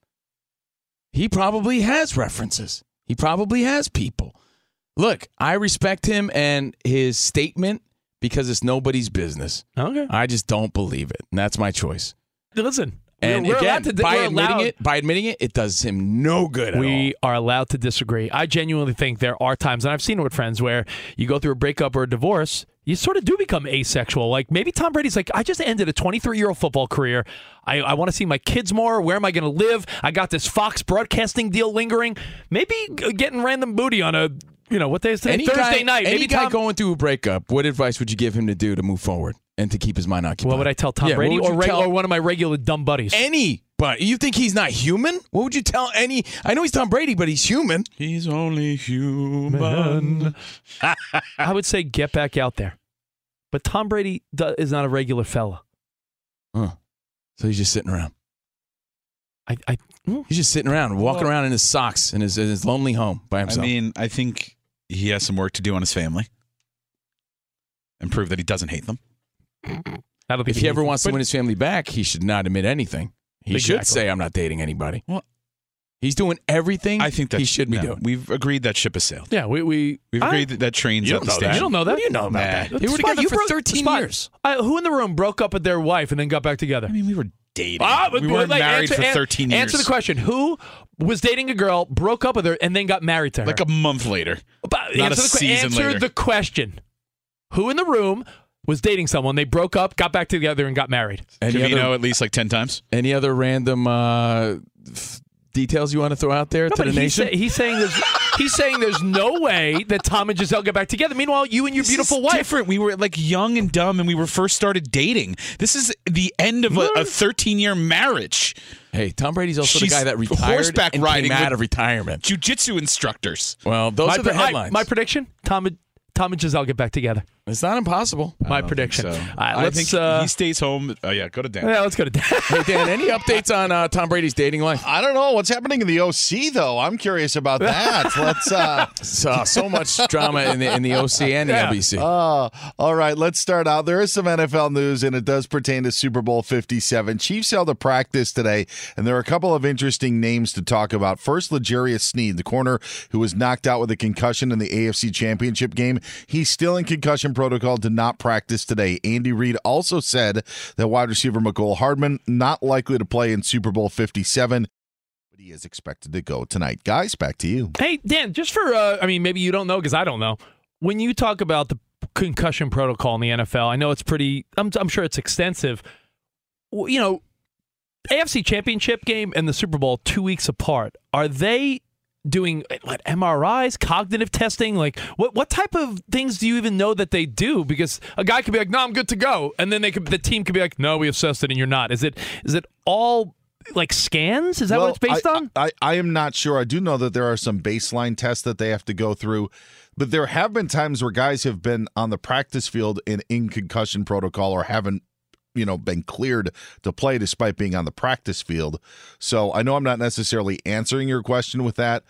He probably has references. He probably has people. Look, I respect him and his statement because it's nobody's business. Okay, I just don't believe it, and that's my choice. Listen. And we're again, by allowed admitting it, it does him no good at all. We are allowed to disagree. I genuinely think there are times, and I've seen it with friends, where you go through a breakup or a divorce, you sort of do become asexual. Like maybe Tom Brady's like, I just ended a 23-year-old football career. I want to see my kids more. Where am I going to live? I got this Fox broadcasting deal lingering. Maybe getting random booty on a, what day is today? Thursday night. Any Maybe guy going through a breakup, what advice would you give him to do to move forward and to keep his mind occupied? What would I tell Tom Brady or one of my regular dumb buddies? But you think he's not human? What would you tell any? I know he's Tom Brady, but he's human. He's only human. I would say get back out there. But Tom Brady is not a regular fella. So he's just sitting around. He's just sitting around, walking around in his socks in his lonely home by himself. I mean, I think he has some work to do on his family and prove that he doesn't hate them. If he ever wants to win his family back, he should not admit anything. He should say, I'm not dating anybody. Well, he's doing everything I think that he should be doing. We've agreed that ship has sailed. Yeah, we've agreed that train's at the station. You don't know that? What do you know about that? They were together for 13 years. Who in the room broke up with their wife and then got back together? I mean, we were dating. We weren't married for 13 years. Answer the question. Who was dating a girl, broke up with her, and then got married to her? Like a month later. Not a season later. Answer the question. Who in the room was dating someone, they broke up, got back together, and got married? Covino at least like 10 times. Any other random details you want to throw out there to the nation? He's saying there's no way that Tom and Giselle get back together. Meanwhile, you and your beautiful wife. Different. We were like young and dumb, and we were first started dating. This is the end of a 13-year marriage. Hey, Tom Brady's also the guy that retired horseback and riding came out of retirement. Jiu-jitsu instructors. Well, those are the headlines. My prediction: Tom and Giselle get back together. It's not impossible. My prediction. So. I think he stays home. Oh, yeah, go to Dan. Yeah, let's go to Dan. Hey, Dan, any updates on Tom Brady's dating life? I don't know. What's happening in the OC, though? I'm curious about that. Let's. So much drama in the OC and the LBC. All right, let's start out. There is some NFL news, and it does pertain to Super Bowl 57. Chiefs held a practice today, and there are a couple of interesting names to talk about. First, L'Jarius Sneed, the corner who was knocked out with a concussion in the AFC Championship game. He's still in concussion protocol, did not practice today. Andy Reid also said that wide receiver Mecole Hardman not likely to play in Super Bowl 57, but he is expected to go tonight. Guys, back to you. Hey, Dan, just for, maybe you don't know because I don't know. When you talk about the concussion protocol in the NFL. I know it's pretty. I'm sure it's extensive. You know, AFC Championship game and the Super Bowl 2 weeks apart. Are they doing what, MRIs, cognitive testing? Like, what type of things do you even know that they do? Because a guy could be like, "No, I'm good to go," and then the team could be like, "No, we assessed it, and you're not." Is it all like scans? Is that what it's based on? I am not sure. I do know that there are some baseline tests that they have to go through, but there have been times where guys have been on the practice field in concussion protocol or haven't, been cleared to play despite being on the practice field. So I know I'm not necessarily answering your question with that,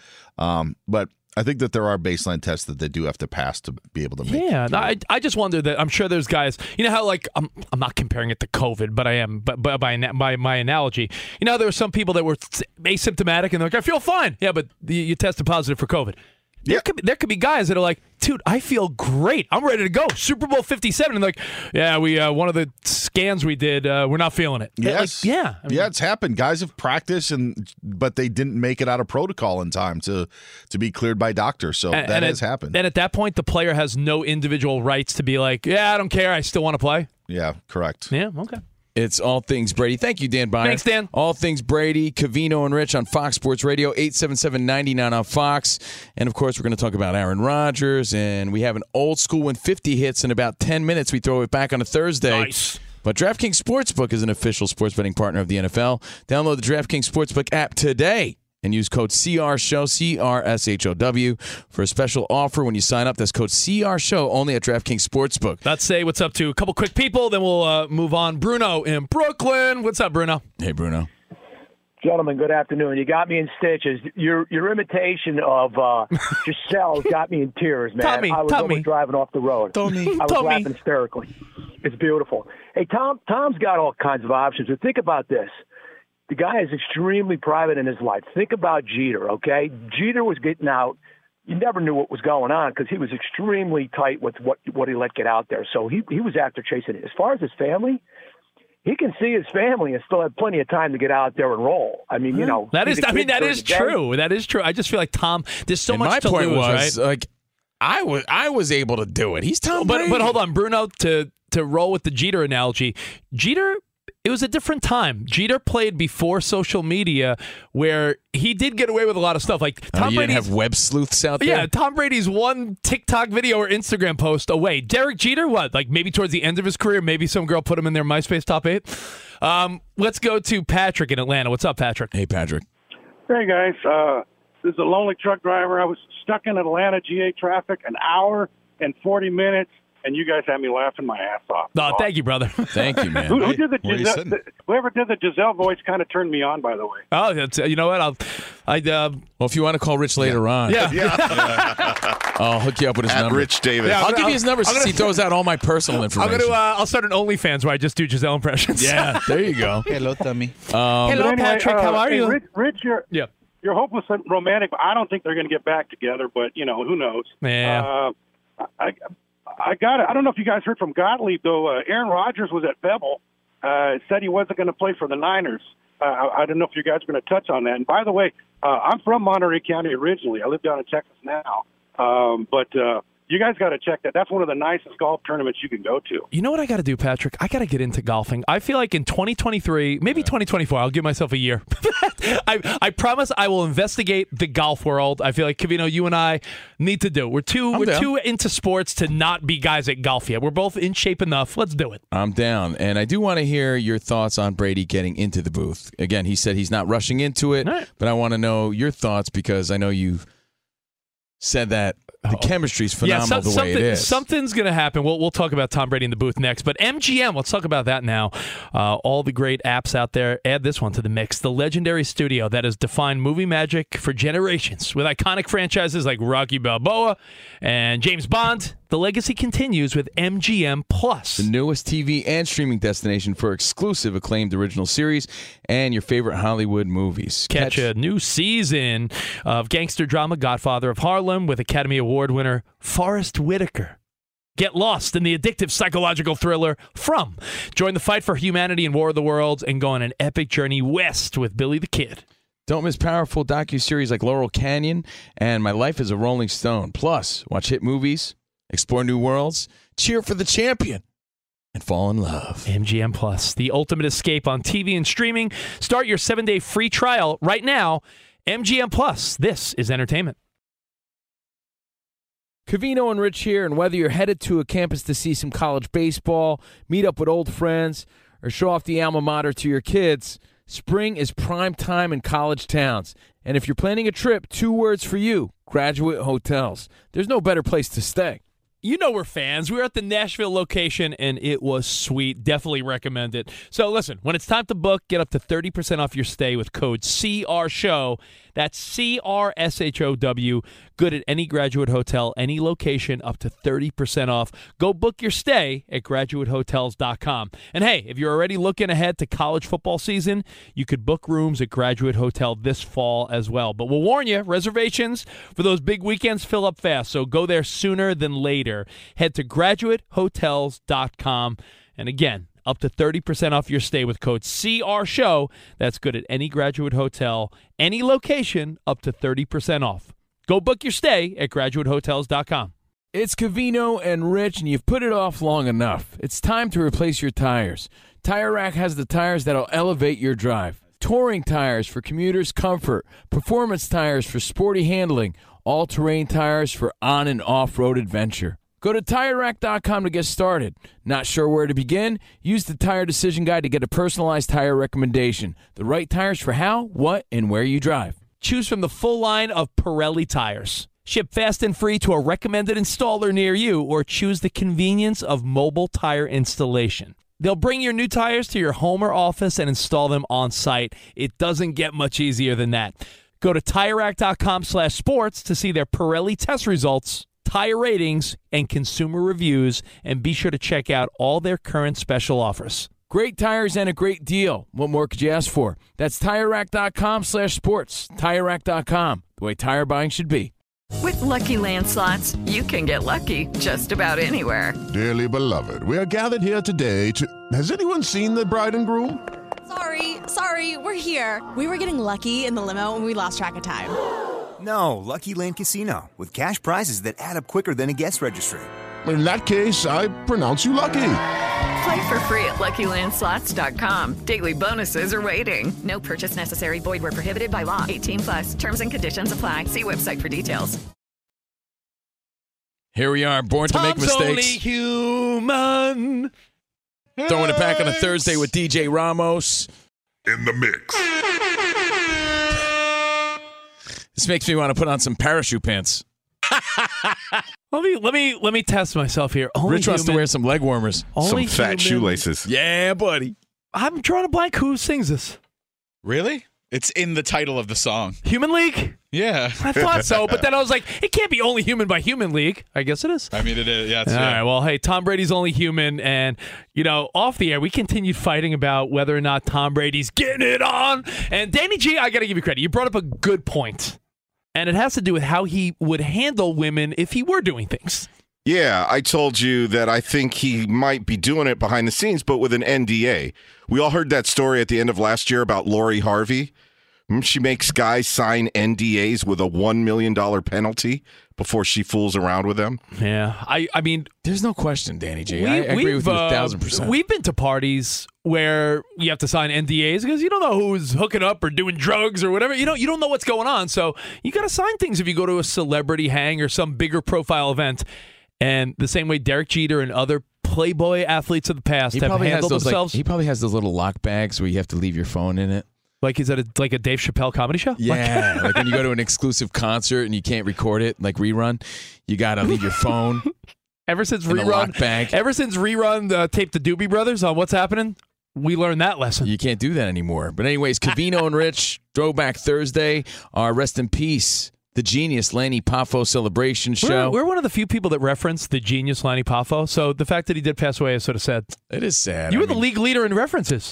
but I think that there are baseline tests that they do have to pass to be able to make. Yeah, I just wonder that I'm sure there's guys. You know how like I'm not comparing it to COVID, but I am. But by my analogy, there were some people that were asymptomatic and they're like, I feel fine. Yeah, but you tested positive for COVID. There could be guys that are like, dude, I feel great. I'm ready to go. Super Bowl 57. And like, yeah, we one of the scans we did, we're not feeling it. Yes. Like, it's happened. Guys have practiced, but they didn't make it out of protocol in time to be cleared by doctors. So that has happened. And at that point, the player has no individual rights to be like, yeah, I don't care. I still want to play. Yeah, correct. Yeah, okay. It's All Things Brady. Thank you, Dan Byer. Thanks, Dan. All Things Brady, Covino and Rich on Fox Sports Radio, 877-99 on Fox. And, of course, we're going to talk about Aaron Rodgers. And we have an old school when 50 hits in about 10 minutes. We throw it back on a Thursday. Nice. But DraftKings Sportsbook is an official sports betting partner of the NFL. Download the DraftKings Sportsbook app today and use code CRSHOW, CRSHOW, for a special offer when you sign up. That's code CRSHOW only at DraftKings Sportsbook. Let's say what's up to a couple quick people, then we'll move on. Bruno in Brooklyn. What's up, Bruno? Hey, Bruno. Gentlemen, good afternoon. You got me in stitches. Your imitation of Giselle got me in tears, man. I was almost driving off the road. I was laughing hysterically. It's beautiful. Hey, Tom's got all kinds of options, but think about this. The guy is extremely private in his life. Think about Jeter, okay? Jeter was getting out. You never knew what was going on because he was extremely tight with what he let get out there. So he was after chasing it. As far as his family, he can see his family and still have plenty of time to get out there and roll. I mean, that is true. That is true. I just feel like Tom, there's so much to lose, right? My point was, like, I was able to do it. He's Tom Brady. But hold on, Bruno, to roll with the Jeter analogy. Jeter, it was a different time. Jeter played before social media, where he did get away with a lot of stuff. Like Tom Brady didn't have web sleuths out there. Yeah, Tom Brady's one TikTok video or Instagram post away. Derek Jeter, like maybe towards the end of his career, maybe some girl put him in their MySpace top 8. Let's go to Patrick in Atlanta. What's up, Patrick? Hey, Patrick. Hey, guys. This is a lonely truck driver. I was stuck in Atlanta GA traffic an hour and 40 minutes. And you guys had me laughing my ass off. Oh, thank you, brother. Thank you, man. Who did the Giselle? Whoever did the Giselle voice kind of turned me on, by the way. Oh, you know what? Well, if you want to call Rich later on, I'll hook you up with his number. Rich Davis. Yeah, I'll give you his number since he throws out all my personal information. I'll start an OnlyFans where I just do Giselle impressions. Yeah, there you go. Hello, Tommy. Hello, Patrick. How are you? Rich, you're hopeless and romantic. I don't think they're going to get back together, but who knows? Yeah. I got it. I don't know if you guys heard from Gottlieb, though. Aaron Rodgers was at Bevel, said he wasn't going to play for the Niners. I don't know if you guys are going to touch on that. And by the way, I'm from Monterey County originally. I live down in Texas now. But you guys got to check that. That's one of the nicest golf tournaments you can go to. You know what I got to do, Patrick? I got to get into golfing. I feel like in 2023, maybe 2024, I'll give myself a year. I promise I will investigate the golf world. I feel like, Covino, you and I need to do it. We're too into sports to not be guys at golf yet. We're both in shape enough. Let's do it. I'm down. And I do want to hear your thoughts on Brady getting into the booth. Again, he said he's not rushing into it, but I want to know your thoughts because I know you've said that the chemistry's phenomenal the way it is. Something's going to happen. We'll talk about Tom Brady in the booth next. But MGM, let's talk about that now. All the great apps out there. Add this one to the mix. The legendary studio that has defined movie magic for generations. With iconic franchises like Rocky Balboa and James Bond, the legacy continues with MGM Plus. The newest TV and streaming destination for exclusive acclaimed original series and your favorite Hollywood movies. Catch a new season of gangster drama Godfather of Harlem with Academy Award winner Forrest Whitaker. Get lost in the addictive psychological thriller From. Join the fight for humanity in War of the Worlds and go on an epic journey west with Billy the Kid. Don't miss powerful docuseries like Laurel Canyon and My Life as a Rolling Stone. Plus, watch hit movies Explore new worlds, cheer for the champion, and fall in love. MGM Plus, the ultimate escape on TV and streaming. Start your 7-day free trial right now. MGM Plus, this is entertainment. Covino and Rich here, and whether you're headed to a campus to see some college baseball, meet up with old friends, or show off the alma mater to your kids, spring is prime time in college towns. And if you're planning a trip, 2 words for you: Graduate Hotels. There's no better place to stay. You know we're fans. We were at the Nashville location, and it was sweet. Definitely recommend it. So listen, when it's time to book, get up to 30% off your stay with code CRSHOW. That's CRSHOW. Good at any Graduate Hotel, any location, up to 30% off. Go book your stay at graduatehotels.com. And hey, if you're already looking ahead to college football season, you could book rooms at Graduate Hotel this fall as well. But we'll warn you, reservations for those big weekends fill up fast, so go there sooner than later. Head to graduatehotels.com. And again, up to 30% off your stay with code CRSHOW. That's good at any Graduate Hotel, any location, up to 30% off. Go book your stay at graduatehotels.com. It's Covino and Rich, and you've put it off long enough. It's time to replace your tires. Tire Rack has the tires that'll elevate your drive. Touring tires for commuters' comfort, performance tires for sporty handling, all-terrain tires for on- and off-road adventure. Go to TireRack.com to get started. Not sure where to begin? Use the Tire Decision Guide to get a personalized tire recommendation. The right tires for how, what, and where you drive. Choose from the full line of Pirelli tires. Ship fast and free to a recommended installer near you, or choose the convenience of mobile tire installation. They'll bring your new tires to your home or office and install them on site. It doesn't get much easier than that. Go to TireRack.com/sports to see their Pirelli test results, tire ratings, and consumer reviews, and be sure to check out all their current special offers. Great tires and a great deal. What more could you ask for? That's TireRack.com/sports. TireRack.com, the way tire buying should be. With Lucky Land Slots, you can get lucky just about anywhere. Dearly beloved, we are gathered here today to... Has anyone seen the bride and groom? Sorry, we're here. We were getting lucky in the limo and we lost track of time. No, Lucky Land Casino, with cash prizes that add up quicker than a guest registry. In that case, I pronounce you lucky. Play for free at LuckyLandSlots.com. Daily bonuses are waiting. No purchase necessary. Void where prohibited by law. 18+. Terms and conditions apply. See website for details. Here we are, born to make mistakes. Only human. Throwing it back on a Thursday with DJ Ramos. In the mix. This makes me want to put on some parachute pants. Let me test myself here. Rich wants to wear some leg warmers. Some fat shoelaces. Yeah, buddy. I'm drawing a blank. Who sings this? Really? It's in the title of the song. Human League? Yeah. I thought so, but then I was like, it can't be Only Human by Human League. I guess it is. I mean, it is. Yeah. All right. Well, hey, Tom Brady's only human. And, off the air, we continued fighting about whether or not Tom Brady's getting it on. And Danny G, I got to give you credit. You brought up a good point. And it has to do with how he would handle women if he were doing things. Yeah, I told you that I think he might be doing it behind the scenes, but with an NDA. We all heard that story at the end of last year about Lori Harvey. She makes guys sign NDAs with a $1 million penalty before she fools around with them. Yeah, I mean, there's no question, Danny G. I agree with you 1,000%. We've been to parties where you have to sign NDAs because you don't know who's hooking up or doing drugs or whatever. You don't know what's going on, so you got to sign things if you go to a celebrity hang or some bigger profile event. And the same way Derek Jeter and other Playboy athletes of the past have handled themselves. He probably has those little lock bags where you have to leave your phone in it. Like, is that like a Dave Chappelle comedy show? Yeah, like when you go to an exclusive concert and you can't record it, like Rerun, you got to leave your phone. Ever since in Rerun taped the Doobie Brothers on What's Happening, we learned that lesson. You can't do that anymore. But anyways, Covino and Rich, Throwback Thursday, our rest in peace, the genius Lanny Poffo celebration show. We're one of the few people that reference the genius Lanny Poffo, so the fact that he did pass away is sort of sad. It is sad. You were the league leader in references.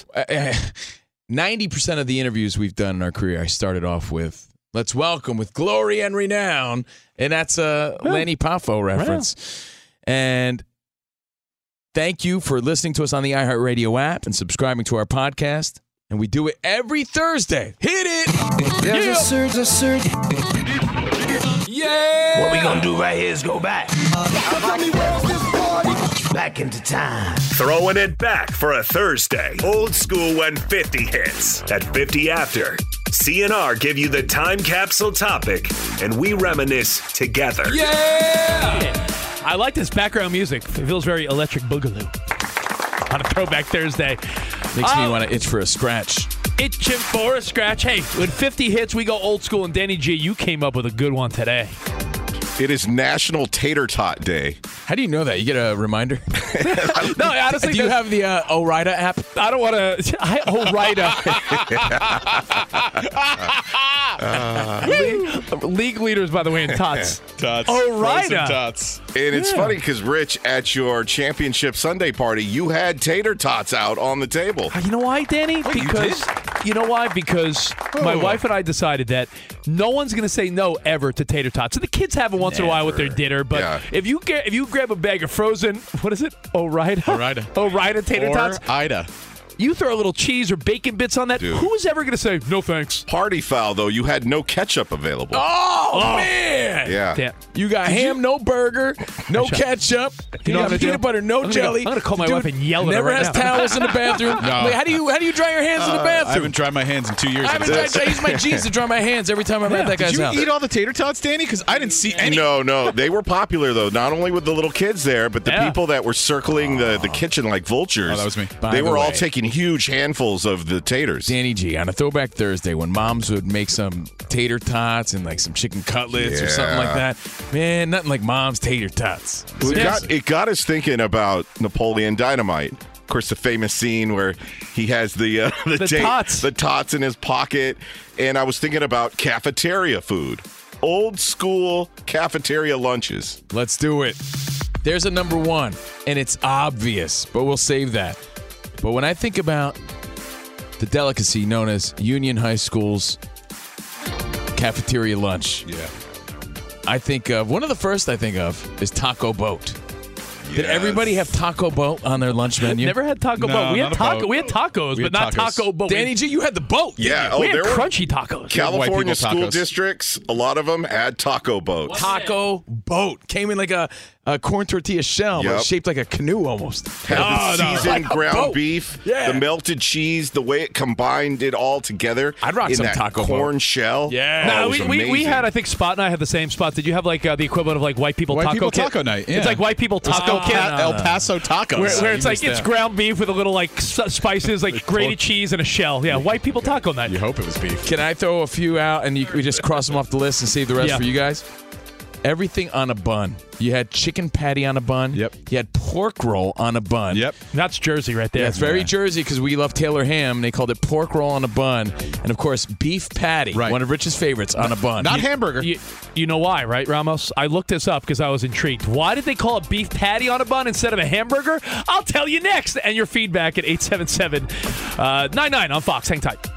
90% of the interviews we've done in our career, I started off with, let's welcome with glory and renown. And that's a Lanny Poffo reference. Yeah. And thank you for listening to us on the iHeartRadio app and subscribing to our podcast. And we do it every Thursday. Hit it! There's a surge. Yeah! What we gonna do right here is go back. back into time. Throwing it back for a Thursday. Old school when 50 hits. At 50 after, CNR give you the time capsule topic, and we reminisce together. Yeah! I like this background music. It feels very Electric Boogaloo on a Throwback Thursday. Makes me want to itch for a scratch. Itching for a scratch. Hey, with 50 hits, we go old school. And Danny G, you came up with a good one today. It is National Tater Tot Day. How do you know that? You get a reminder? No, honestly. Do you have the Orida app? I don't want to. Orida. League leaders, by the way, in tots. Tots. Orida. Tots. And it's funny because, Rich, at your championship Sunday party, you had tater tots out on the table. You know why, Danny? Because you know why? Because my wife and I decided that no one's going to say no ever to tater tots. So the kids have it once in a while with their dinner, but if you grab a bag of frozen, what is it? Orida tater tots. Ida. You throw a little cheese or bacon bits on that. Dude. Who's ever going to say no thanks? Party foul, though. You had no ketchup available. Oh, man. Yeah. Damn. You got ham, no burger, no ketchup. You know, peanut butter, no jelly. I'm going to call my wife and yell at her Never right has now. towels in the bathroom. No. Wait, how do you dry your hands in the bathroom? I haven't dried my hands in 2 years. I use my jeans to dry my hands every time I'm at that guy's Did you house. eat all the tater tots, Danny? Because I didn't see any. No. They were popular, though, not only with the little kids there, but the people that were circling the kitchen like vultures. Oh, that was me. They were all taking huge handfuls of the taters. Danny G, on a Throwback Thursday, when moms would make some tater tots and like some chicken cutlets or something like that, man, nothing like mom's tater tots. Well, it got us thinking about Napoleon Dynamite. Of course, the famous scene where he has the tots in his pocket. And I was thinking about cafeteria food. Old school cafeteria lunches. Let's do it. There's a number one, and it's obvious, but we'll save that. But when I think about the delicacy known as Union High School's cafeteria lunch, I think of one of the first I think of is Taco Boat. Did everybody have Taco Boat on their lunch menu? Never had Taco Boat. We had tacos, but not Taco Boat. Danny G, you had the boat. Yeah, we had there crunchy tacos. California school districts, a lot of them had taco boats. Taco Boat came in like a corn tortilla shell, but shaped like a canoe almost. Had the seasoned ground beef, the melted cheese, the way it combined it all together. I'd rock in some that Taco corn Boat. shell. Yeah, it was we had, I think Spot and I had the same spot. Did you have like the equivalent of like white people taco kit? Taco night. Yeah. It's like white people taco kit. El Paso tacos. Where it's like it's ground beef with a little like spices, like grated cheese and a shell. Yeah, white people taco night. You hope it was beef. Can I throw a few out and we just cross them off the list and save the rest for you guys? Everything on a bun. You had chicken patty on a bun. Yep. You had pork roll on a bun. Yep. That's Jersey right there. Yeah, it's very Jersey because we love Taylor ham. They called it pork roll on a bun. And, of course, beef patty, one of Rich's favorites, on a bun. Not hamburger. You know why, right, Ramos? I looked this up because I was intrigued. Why did they call it beef patty on a bun instead of a hamburger? I'll tell you next. And your feedback at 877-99 on Fox. Hang tight.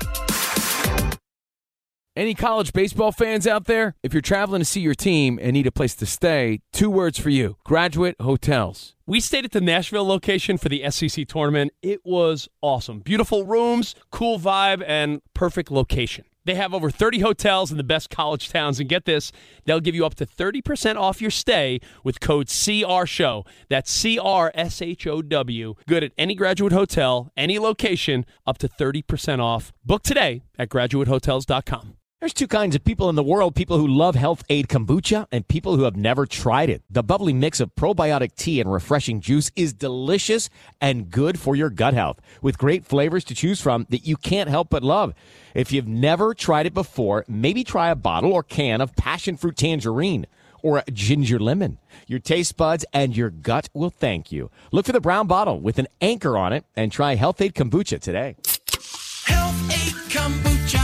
Any college baseball fans out there? If you're traveling to see your team and need a place to stay, 2 words for you: Graduate Hotels. We stayed at the Nashville location for the SEC tournament. It was awesome. Beautiful rooms, cool vibe, and perfect location. They have over 30 hotels in the best college towns. And get this, they'll give you up to 30% off your stay with code CRSHOW. That's CRSHOW. Good at any Graduate Hotel, any location, up to 30% off. Book today at graduatehotels.com. There's 2 kinds of people in the world: people who love Health Aid Kombucha and people who have never tried it. The bubbly mix of probiotic tea and refreshing juice is delicious and good for your gut health, with great flavors to choose from that you can't help but love. If you've never tried it before, maybe try a bottle or can of passion fruit tangerine or a ginger lemon. Your taste buds and your gut will thank you. Look for the brown bottle with an anchor on it and try Health Aid Kombucha today. Health Aid Kombucha.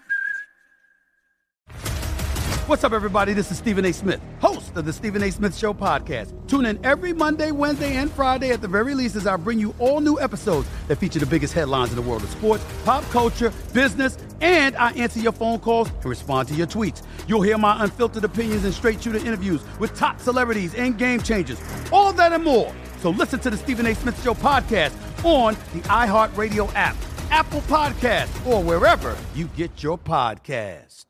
What's up, everybody? This is Stephen A. Smith, host of the Stephen A. Smith Show podcast. Tune in every Monday, Wednesday, and Friday at the very least as I bring you all new episodes that feature the biggest headlines in the world of sports, pop culture, business, and I answer your phone calls and respond to your tweets. You'll hear my unfiltered opinions and straight-shooter interviews with top celebrities and game changers. All that and more. So listen to the Stephen A. Smith Show podcast on the iHeartRadio app, Apple Podcasts, or wherever you get your podcasts.